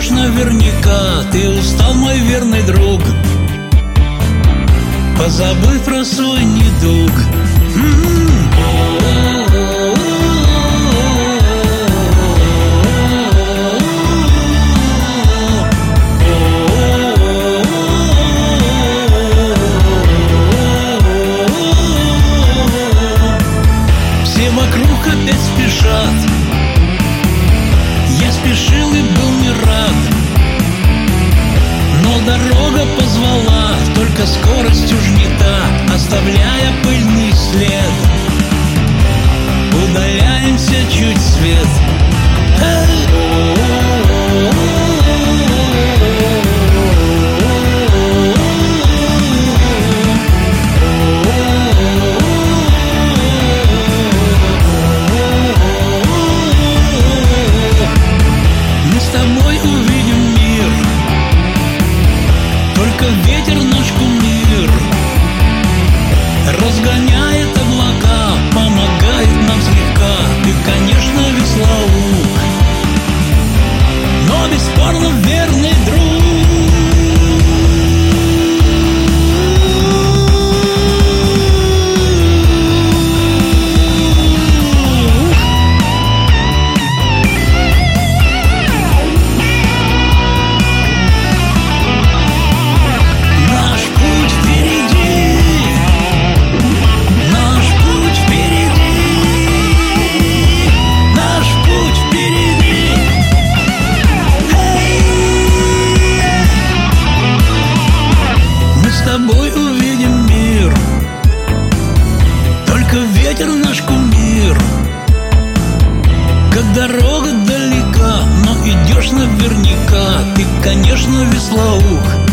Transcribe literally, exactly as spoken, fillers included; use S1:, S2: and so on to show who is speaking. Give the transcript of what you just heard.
S1: идешь наверняка. Ты устал, мой верный друг, позабыв про свой недуг. Все вокруг опять спешат, я спешил и был не рад, но дорога позвала, только скорость уж не та, оставляя пыльный след. Удаляемся чуть свет. Мы с тобой увидим мир, только ветер наш кумир, разгоняет облака, помогает нам слегка. Ты, конечно, веслоух, но бесспорно верный друг. Наш путь впереди, наш путь впереди, наш путь впереди. Эй! Мы с тобой увидим мир, только ветер наш кумир. Как дорога далека, но идешь наверняка. Ты, конечно, веслоух,